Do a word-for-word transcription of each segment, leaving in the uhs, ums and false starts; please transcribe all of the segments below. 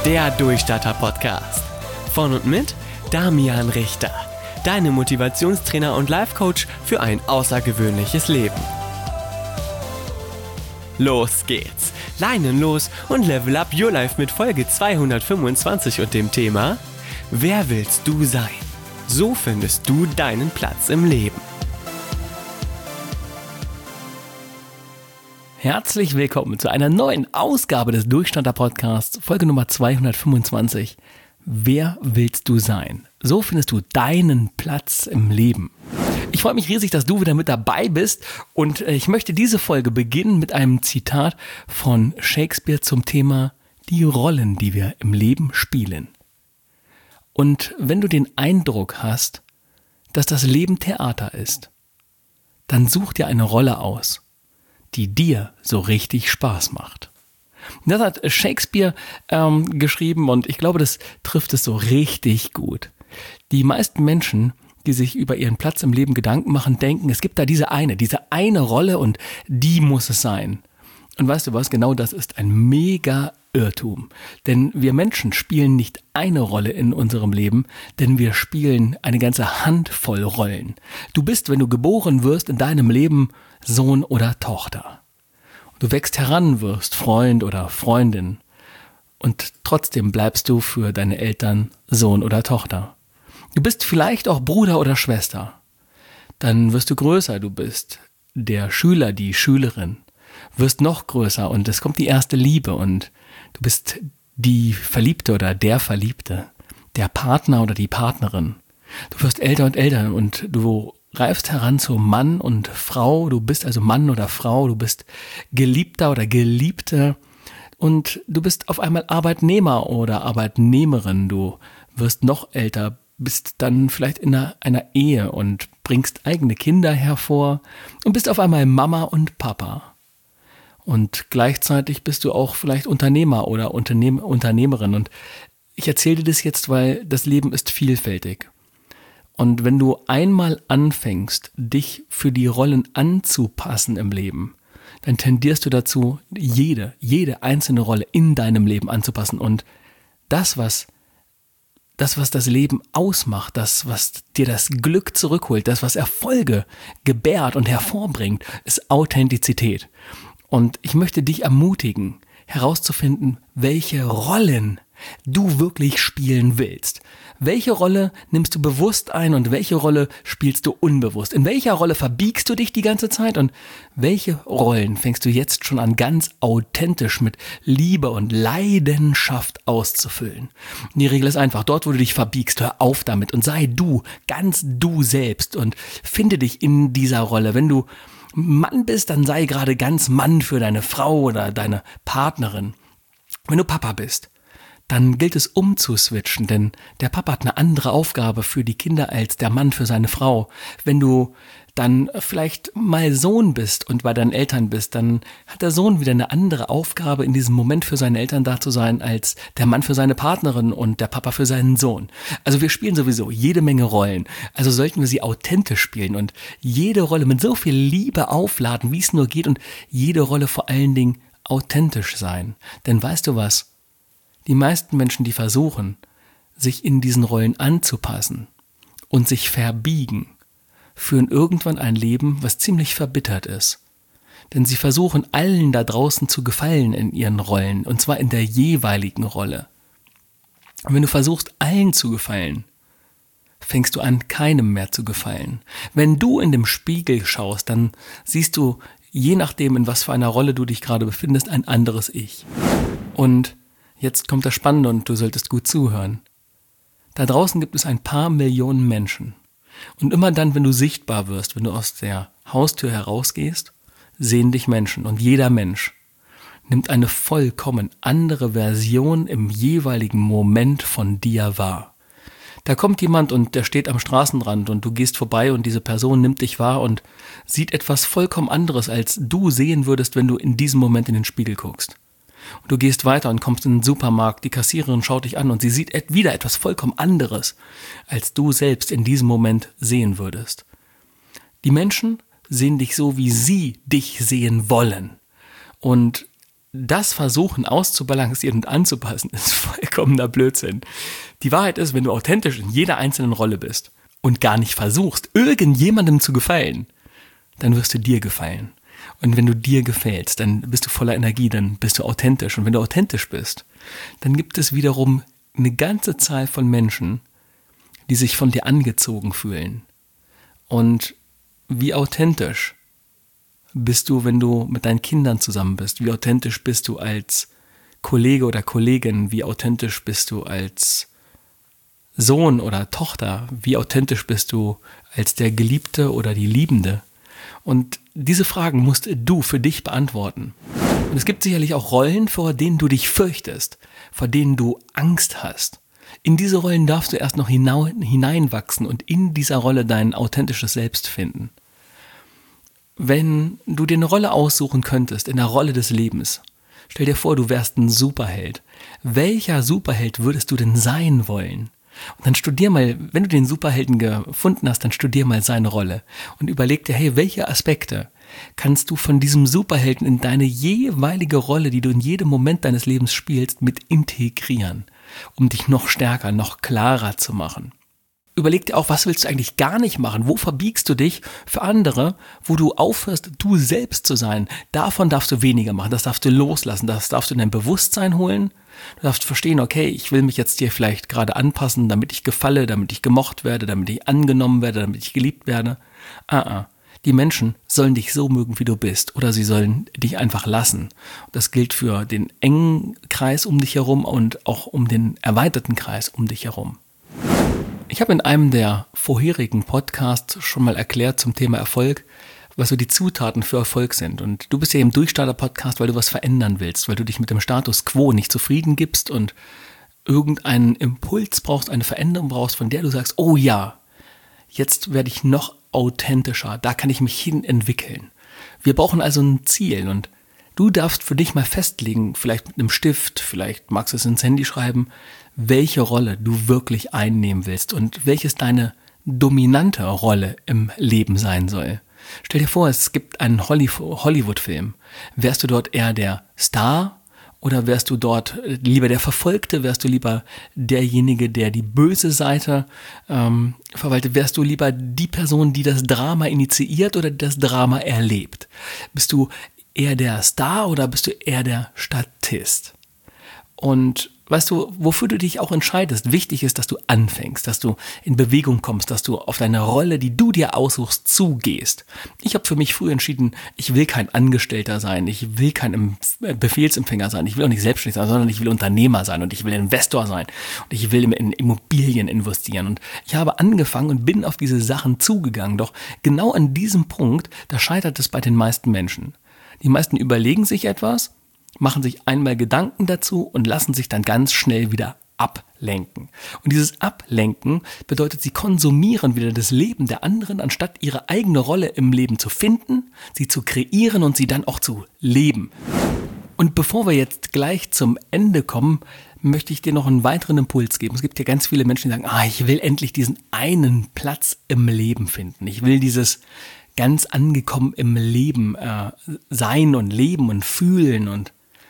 der Durchstarter-Podcast. Von und mit Damian Richter, deine Motivationstrainer und Life-Coach für ein außergewöhnliches Leben. Los geht's! Leinen los und level up your life mit Folge zweihundertfünfundzwanzig und dem Thema: Wer willst du sein? So findest du deinen Platz im Leben. Herzlich willkommen zu einer neuen Ausgabe des Durchstarter-Podcasts, Folge Nummer zweihundertfünfundzwanzig. Wer willst du sein? So findest du deinen Platz im Leben. Ich freue mich riesig, dass du wieder mit dabei bist, und ich möchte diese Folge beginnen mit einem Zitat von Shakespeare zum Thema die Rollen, die wir im Leben spielen. Und wenn du den Eindruck hast, dass das Leben Theater ist, dann such dir eine Rolle aus, die dir so richtig Spaß macht. Das hat Shakespeare ähm, geschrieben, und ich glaube, das trifft es so richtig gut. Die meisten Menschen, die sich über ihren Platz im Leben Gedanken machen, denken, es gibt da diese eine, diese eine Rolle und die muss es sein. Und weißt du was, genau das ist ein mega Irrtum. Denn wir Menschen spielen nicht eine Rolle in unserem Leben, denn wir spielen eine ganze Handvoll Rollen. Du bist, wenn du geboren wirst, in deinem Leben Sohn oder Tochter. Du wächst heran, wirst Freund oder Freundin, und trotzdem bleibst du für deine Eltern Sohn oder Tochter. Du bist vielleicht auch Bruder oder Schwester. Dann wirst du größer, du bist der Schüler, die Schülerin, wirst noch größer und es kommt die erste Liebe und du bist die Verliebte oder der Verliebte, der Partner oder die Partnerin. Du wirst älter und älter und du reifst heran zu Mann und Frau, du bist also Mann oder Frau, du bist Geliebter oder Geliebte und du bist auf einmal Arbeitnehmer oder Arbeitnehmerin, du wirst noch älter, bist dann vielleicht in einer, einer Ehe und bringst eigene Kinder hervor und bist auf einmal Mama und Papa. Und gleichzeitig bist du auch vielleicht Unternehmer oder Unternehm, Unternehmerin. Und ich erzähle dir das jetzt, weil das Leben ist vielfältig. Und wenn du einmal anfängst, dich für die Rollen anzupassen im Leben, dann tendierst du dazu, jede, jede einzelne Rolle in deinem Leben anzupassen. Und das, was das, was das Leben ausmacht, das, was dir das Glück zurückholt, das, was Erfolge gebärt und hervorbringt, ist Authentizität. Und ich möchte dich ermutigen, herauszufinden, welche Rollen du wirklich spielen willst. Welche Rolle nimmst du bewusst ein und welche Rolle spielst du unbewusst? In welcher Rolle verbiegst du dich die ganze Zeit und welche Rollen fängst du jetzt schon an, ganz authentisch mit Liebe und Leidenschaft auszufüllen? Die Regel ist einfach: Dort, wo du dich verbiegst, hör auf damit und sei du, ganz du selbst, und finde dich in dieser Rolle. Wenn du Mann bist, dann sei gerade ganz Mann für deine Frau oder deine Partnerin. Wenn du Papa bist, dann gilt es umzuswitchen, denn der Papa hat eine andere Aufgabe für die Kinder als der Mann für seine Frau. Wenn du dann vielleicht mal Sohn bist und bei deinen Eltern bist, dann hat der Sohn wieder eine andere Aufgabe, in diesem Moment für seine Eltern da zu sein, als der Mann für seine Partnerin und der Papa für seinen Sohn. Also wir spielen sowieso jede Menge Rollen, also sollten wir sie authentisch spielen und jede Rolle mit so viel Liebe aufladen, wie es nur geht, und jede Rolle vor allen Dingen authentisch sein. Denn weißt du was? Die meisten Menschen, die versuchen, sich in diesen Rollen anzupassen und sich verbiegen, führen irgendwann ein Leben, was ziemlich verbittert ist. Denn sie versuchen, allen da draußen zu gefallen in ihren Rollen, und zwar in der jeweiligen Rolle. Und wenn du versuchst, allen zu gefallen, fängst du an, keinem mehr zu gefallen. Wenn du in den Spiegel schaust, dann siehst du, je nachdem, in was für einer Rolle du dich gerade befindest, ein anderes Ich. Und jetzt kommt das Spannende, und du solltest gut zuhören. Da draußen gibt es ein paar Millionen Menschen. Und immer dann, wenn du sichtbar wirst, wenn du aus der Haustür herausgehst, sehen dich Menschen. Und jeder Mensch nimmt eine vollkommen andere Version im jeweiligen Moment von dir wahr. Da kommt jemand und der steht am Straßenrand und du gehst vorbei und diese Person nimmt dich wahr und sieht etwas vollkommen anderes, als du sehen würdest, wenn du in diesem Moment in den Spiegel guckst. Und du gehst weiter und kommst in den Supermarkt, die Kassiererin schaut dich an und sie sieht et- wieder etwas vollkommen anderes, als du selbst in diesem Moment sehen würdest. Die Menschen sehen dich so, wie sie dich sehen wollen. Und das Versuchen auszubalancieren und anzupassen, ist vollkommener Blödsinn. Die Wahrheit ist, wenn du authentisch in jeder einzelnen Rolle bist und gar nicht versuchst, irgendjemandem zu gefallen, dann wirst du dir gefallen. Und wenn du dir gefällst, dann bist du voller Energie, dann bist du authentisch. Und wenn du authentisch bist, dann gibt es wiederum eine ganze Zahl von Menschen, die sich von dir angezogen fühlen. Und wie authentisch bist du, wenn du mit deinen Kindern zusammen bist? Wie authentisch bist du als Kollege oder Kollegin? Wie authentisch bist du als Sohn oder Tochter? Wie authentisch bist du als der Geliebte oder die Liebende? Und diese Fragen musst du für dich beantworten. Und es gibt sicherlich auch Rollen, vor denen du dich fürchtest, vor denen du Angst hast. In diese Rollen darfst du erst noch hineinwachsen und in dieser Rolle dein authentisches Selbst finden. Wenn du dir eine Rolle aussuchen könntest in der Rolle des Lebens, stell dir vor, du wärst ein Superheld. Welcher Superheld würdest du denn sein wollen? Und dann studier mal, wenn du den Superhelden gefunden hast, dann studier mal seine Rolle und überleg dir, hey, welche Aspekte kannst du von diesem Superhelden in deine jeweilige Rolle, die du in jedem Moment deines Lebens spielst, mit integrieren, um dich noch stärker, noch klarer zu machen. Überleg dir auch, was willst du eigentlich gar nicht machen? Wo verbiegst du dich für andere, wo du aufhörst, du selbst zu sein? Davon darfst du weniger machen, das darfst du loslassen, das darfst du in dein Bewusstsein holen. Du darfst verstehen, okay, ich will mich jetzt dir vielleicht gerade anpassen, damit ich gefalle, damit ich gemocht werde, damit ich angenommen werde, damit ich geliebt werde. Ah, ah. Die Menschen sollen dich so mögen, wie du bist, oder sie sollen dich einfach lassen. Das gilt für den engen Kreis um dich herum und auch um den erweiterten Kreis um dich herum. Ich habe in einem der vorherigen Podcasts schon mal erklärt zum Thema Erfolg, was so die Zutaten für Erfolg sind. Und du bist ja im Durchstarter-Podcast, weil du was verändern willst, weil du dich mit dem Status quo nicht zufrieden gibst und irgendeinen Impuls brauchst, eine Veränderung brauchst, von der du sagst, oh ja, jetzt werde ich noch authentischer, da kann ich mich hin entwickeln. Wir brauchen also ein Ziel und du darfst für dich mal festlegen, vielleicht mit einem Stift, vielleicht magst du es ins Handy schreiben, welche Rolle du wirklich einnehmen willst und welches deine dominante Rolle im Leben sein soll. Stell dir vor, es gibt einen Hollywood-Film. Wärst du dort eher der Star oder wärst du dort lieber der Verfolgte? Wärst du lieber derjenige, der die böse Seite ähm, verwaltet? Wärst du lieber die Person, die das Drama initiiert oder das Drama erlebt? Bist du eher der Star oder bist du eher der Statist? Und weißt du, wofür du dich auch entscheidest? Wichtig ist, dass du anfängst, dass du in Bewegung kommst, dass du auf deine Rolle, die du dir aussuchst, zugehst. Ich habe für mich früh entschieden, ich will kein Angestellter sein, ich will kein Befehlsempfänger sein, ich will auch nicht selbstständig sein, sondern ich will Unternehmer sein und ich will Investor sein und ich will in Immobilien investieren. Und ich habe angefangen und bin auf diese Sachen zugegangen. Doch genau an diesem Punkt, da scheitert es bei den meisten Menschen. Die meisten überlegen sich etwas, machen sich einmal Gedanken dazu und lassen sich dann ganz schnell wieder ablenken. Und dieses Ablenken bedeutet, sie konsumieren wieder das Leben der anderen, anstatt ihre eigene Rolle im Leben zu finden, sie zu kreieren und sie dann auch zu leben. Und bevor wir jetzt gleich zum Ende kommen, möchte ich dir noch einen weiteren Impuls geben. Es gibt ja ganz viele Menschen, die sagen, ah, ich will endlich diesen einen Platz im Leben finden. Ich will dieses ganz angekommen im Leben äh, sein und leben und fühlen und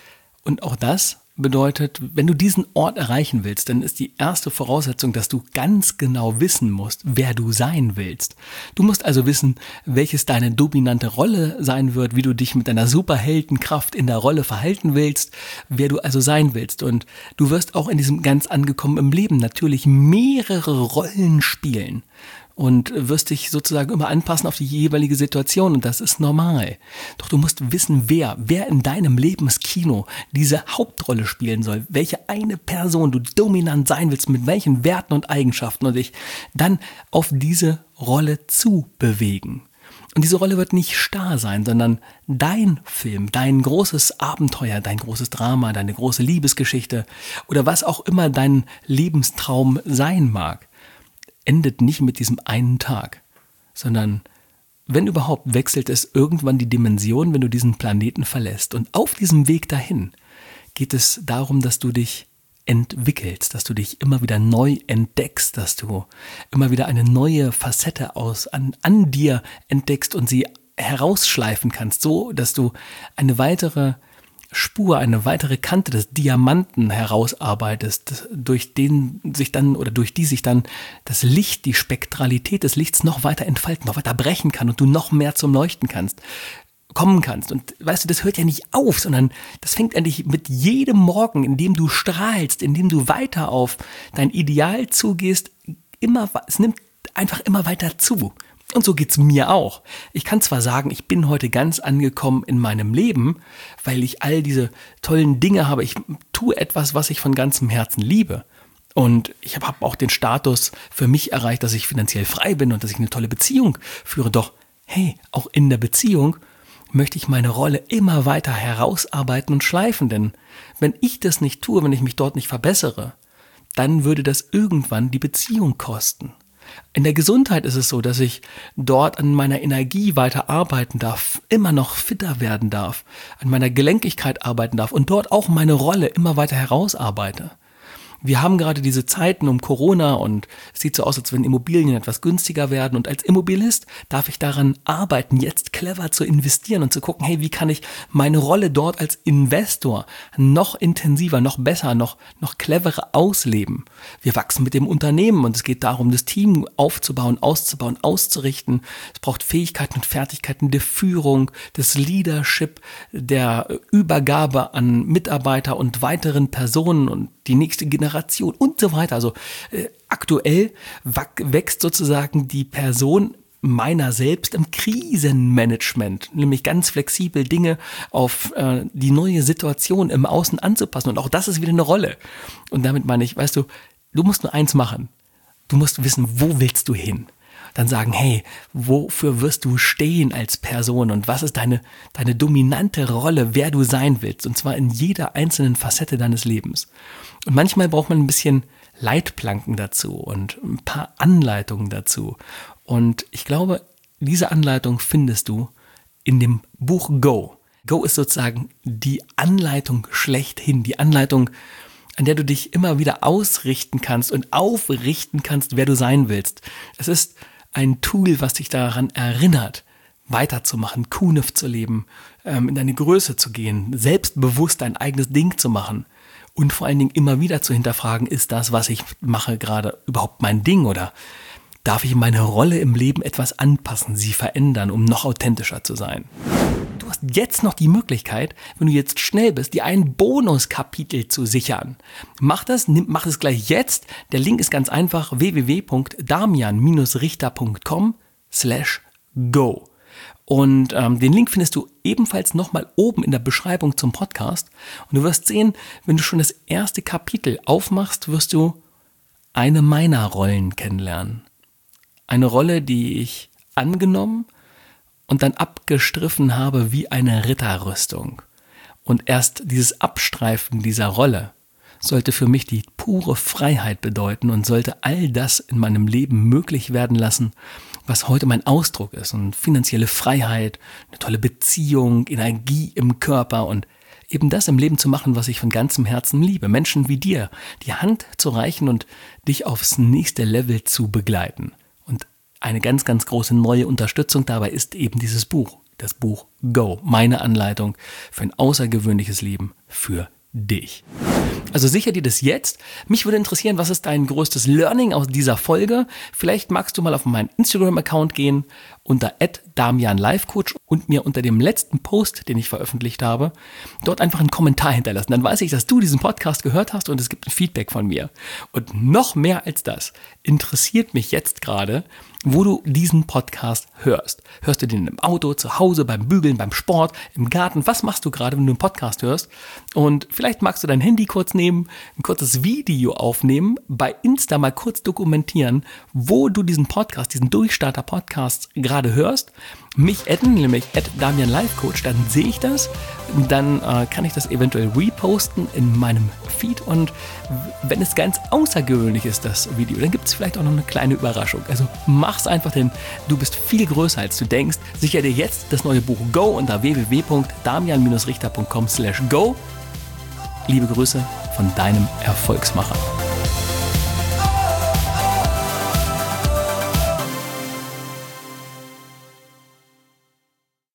Und auch das bedeutet, wenn du diesen Ort erreichen willst, dann ist die erste Voraussetzung, dass du ganz genau wissen musst, wer du sein willst. Du musst also wissen, welches deine dominante Rolle sein wird, wie du dich mit deiner Superheldenkraft in der Rolle verhalten willst, wer du also sein willst. Und du wirst auch in diesem ganz angekommen im Leben natürlich mehrere Rollen spielen. Und wirst dich sozusagen immer anpassen auf die jeweilige Situation und das ist normal. Doch du musst wissen, wer, wer in deinem Lebenskino diese Hauptrolle spielen soll, welche eine Person du dominant sein willst, mit welchen Werten und Eigenschaften und dich dann auf diese Rolle zu bewegen. Und diese Rolle wird nicht starr sein, sondern dein Film, dein großes Abenteuer, dein großes Drama, deine große Liebesgeschichte oder was auch immer dein Lebenstraum sein mag, endet nicht mit diesem einen Tag, sondern wenn überhaupt, wechselt es irgendwann die Dimension, wenn du diesen Planeten verlässt. Und auf diesem Weg dahin geht es darum, dass du dich entwickelst, dass du dich immer wieder neu entdeckst, dass du immer wieder eine neue Facette aus an, an dir entdeckst und sie herausschleifen kannst, so dass du eine weitere Spur, eine weitere Kante des Diamanten herausarbeitest, durch den sich dann oder durch die sich dann das Licht, die Spektralität des Lichts noch weiter entfalten, noch weiter brechen kann und du noch mehr zum Leuchten kannst, kommen kannst. Und weißt du, das hört ja nicht auf, sondern das fängt eigentlich mit jedem Morgen, in dem du strahlst, in dem du weiter auf dein Ideal zugehst, immer, es nimmt einfach immer weiter zu. Und so geht's mir auch. Ich kann zwar sagen, ich bin heute ganz angekommen in meinem Leben, weil ich all diese tollen Dinge habe. Ich tue etwas, was ich von ganzem Herzen liebe. Und ich habe auch den Status für mich erreicht, dass ich finanziell frei bin und dass ich eine tolle Beziehung führe. Doch, hey, auch in der Beziehung möchte ich meine Rolle immer weiter herausarbeiten und schleifen. Denn wenn ich das nicht tue, wenn ich mich dort nicht verbessere, dann würde das irgendwann die Beziehung kosten. In der Gesundheit ist es so, dass ich dort an meiner Energie weiter arbeiten darf, immer noch fitter werden darf, an meiner Gelenkigkeit arbeiten darf und dort auch meine Rolle immer weiter herausarbeite. Wir haben gerade diese Zeiten um Corona und es sieht so aus, als wenn Immobilien etwas günstiger werden. Und als Immobilist darf ich daran arbeiten, jetzt clever zu investieren und zu gucken, hey, wie kann ich meine Rolle dort als Investor noch intensiver, noch besser, noch, noch cleverer ausleben. Wir wachsen mit dem Unternehmen und es geht darum, das Team aufzubauen, auszubauen, auszurichten. Es braucht Fähigkeiten und Fertigkeiten der Führung, des Leadership, der Übergabe an Mitarbeiter und weiteren Personen und die nächste Generation und so weiter. Also äh, aktuell wächst sozusagen die Person meiner selbst im Krisenmanagement, nämlich ganz flexibel Dinge auf äh, die neue Situation im Außen anzupassen. Und auch das ist wieder eine Rolle. Und damit meine ich, weißt du, du musst nur eins machen. Du musst wissen, wo willst du hin? Dann sagen, hey, wofür wirst du stehen als Person und was ist deine, deine dominante Rolle, wer du sein willst, und zwar in jeder einzelnen Facette deines Lebens. Und manchmal braucht man ein bisschen Leitplanken dazu und ein paar Anleitungen dazu. Und ich glaube, diese Anleitung findest du in dem Buch Go. Go ist sozusagen die Anleitung schlechthin, die Anleitung, an der du dich immer wieder ausrichten kannst und aufrichten kannst, wer du sein willst. Es ist ein Tool, was dich daran erinnert, weiterzumachen, Kunef zu leben, ähm, in deine Größe zu gehen, selbstbewusst dein eigenes Ding zu machen und vor allen Dingen immer wieder zu hinterfragen, ist das, was ich mache, gerade überhaupt mein Ding oder darf ich meine Rolle im Leben etwas anpassen, sie verändern, um noch authentischer zu sein? Du hast jetzt noch die Möglichkeit, wenn du jetzt schnell bist, dir ein Bonuskapitel zu sichern. Mach das, nimm, mach es gleich jetzt. Der Link ist ganz einfach, w w w punkt damian richter punkt com slash go. Und ähm, den Link findest du ebenfalls nochmal oben in der Beschreibung zum Podcast. Und du wirst sehen, wenn du schon das erste Kapitel aufmachst, wirst du eine meiner Rollen kennenlernen. Eine Rolle, die ich angenommen und dann abgestriffen habe wie eine Ritterrüstung. Und erst dieses Abstreifen dieser Rolle sollte für mich die pure Freiheit bedeuten und sollte all das in meinem Leben möglich werden lassen, was heute mein Ausdruck ist. Und finanzielle Freiheit, eine tolle Beziehung, Energie im Körper und eben das im Leben zu machen, was ich von ganzem Herzen liebe. Menschen wie dir die Hand zu reichen und dich aufs nächste Level zu begleiten. Und eine ganz, ganz große neue Unterstützung dabei ist eben dieses Buch. Das Buch Go, meine Anleitung für ein außergewöhnliches Leben für dich. Also sicher dir das jetzt. Mich würde interessieren, was ist dein größtes Learning aus dieser Folge? Vielleicht magst du mal auf meinen Instagram-Account gehen unter at damian life coach und mir unter dem letzten Post, den ich veröffentlicht habe, dort einfach einen Kommentar hinterlassen. Dann weiß ich, dass du diesen Podcast gehört hast und es gibt ein Feedback von mir. Und noch mehr als das interessiert mich jetzt gerade, wo du diesen Podcast hörst. Hörst du den im Auto, zu Hause, beim Bügeln, beim Sport, im Garten? Was machst du gerade, wenn du einen Podcast hörst? Und vielleicht magst du dein Handy kurz nehmen, ein kurzes Video aufnehmen, bei Insta mal kurz dokumentieren, wo du diesen Podcast, diesen Durchstarter-Podcast gerade hörst. Mich adden, nämlich at Damian Life Coach, dann sehe ich das, dann äh, kann ich das eventuell reposten in meinem Feed und wenn es ganz außergewöhnlich ist, das Video, dann gibt es vielleicht auch noch eine kleine Überraschung. Also mach's einfach, denn du bist viel größer, als du denkst. Sicher dir jetzt das neue Buch Go unter w w w punkt damian richter punkt com slash go. Liebe Grüße von deinem Erfolgsmacher.